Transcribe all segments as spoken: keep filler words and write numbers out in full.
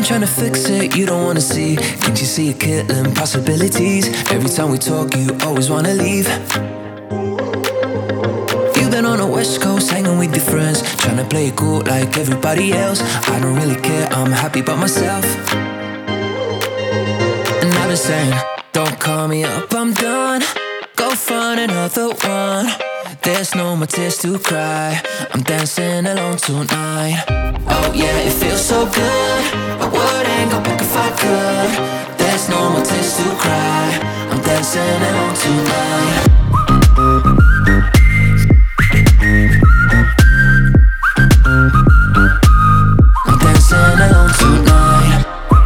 been trying to fix it, you don't wanna see. Can't you see it killing possibilities? Every time we talk, you always wanna leave. You've been on the west coast, hanging with your friends, trying to play it cool like everybody else. I don't really care, I'm happy by myself. And I've been saying, don't call me up, I'm done. Go find another one. There's no more tears to cry, I'm dancing alone tonight. Oh yeah, it feels so good, I wouldn't go back if I could. There's no more tears to cry, I'm dancing alone tonight. I'm dancing alone tonight.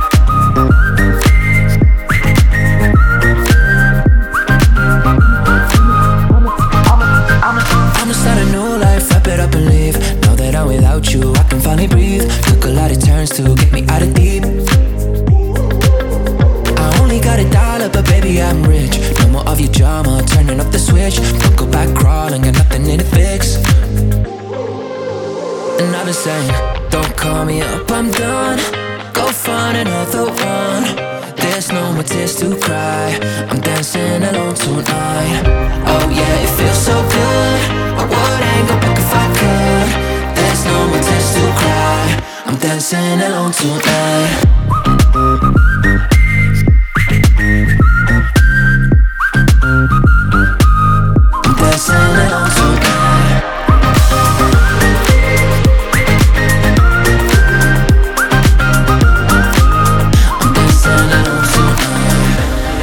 I'ma start a new life, wrap it up and leave. Now that I'm without you, I can finally breathe. Took a lot of turns to get me out of deep. I only got a dollar, but baby I'm rich. No more of your drama, turning up the switch. Don't go back crawling, got nothing in to fix. And I've been saying, don't call me up, I'm done. Go find another one. There's no more tears to cry, I'm dancing alone tonight. Oh yeah, it feels so good, I wouldn't go back if I could. There's no more tears to cry, I'm dancing alone tonight. I'm dancing alone tonight. I'm dancing alone tonight.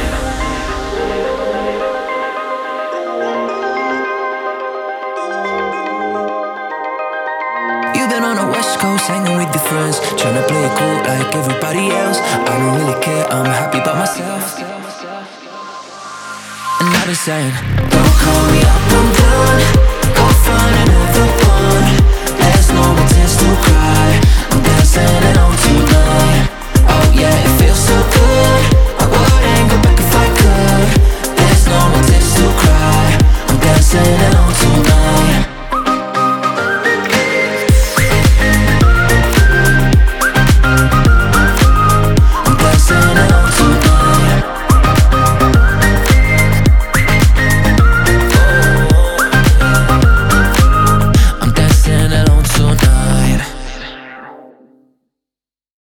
You've been on the west coast, hanging with your friends, trying to play it cool like everybody else. I don't really care, I'm happy by myself. And I've been saying, don't call me up, I'm done.